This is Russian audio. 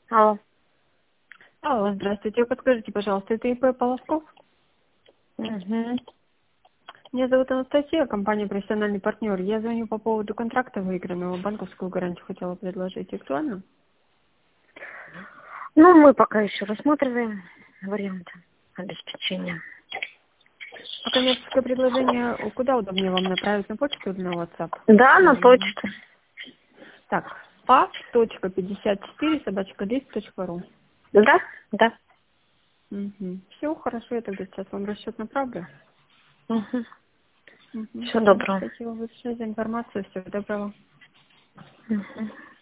Алло. Алло, здравствуйте. Подскажите, пожалуйста, это ИП Полосков? Угу. Меня зовут Анастасия, компания «Профессиональный партнер». Я звоню по поводу контракта выигранного, банковскую гарантию хотела предложить. Актуально? Ну, мы пока еще рассматриваем варианты обеспечения. А коммерческое предложение куда удобнее вам направить, на почту или на WhatsApp? Да, на почту. Так, pav.54@list.ru. Да, да. Угу. Все, хорошо, я тогда сейчас вам расчет направлю. Угу. Угу. Всего доброго. Спасибо большое за информацию. Всего доброго. Угу.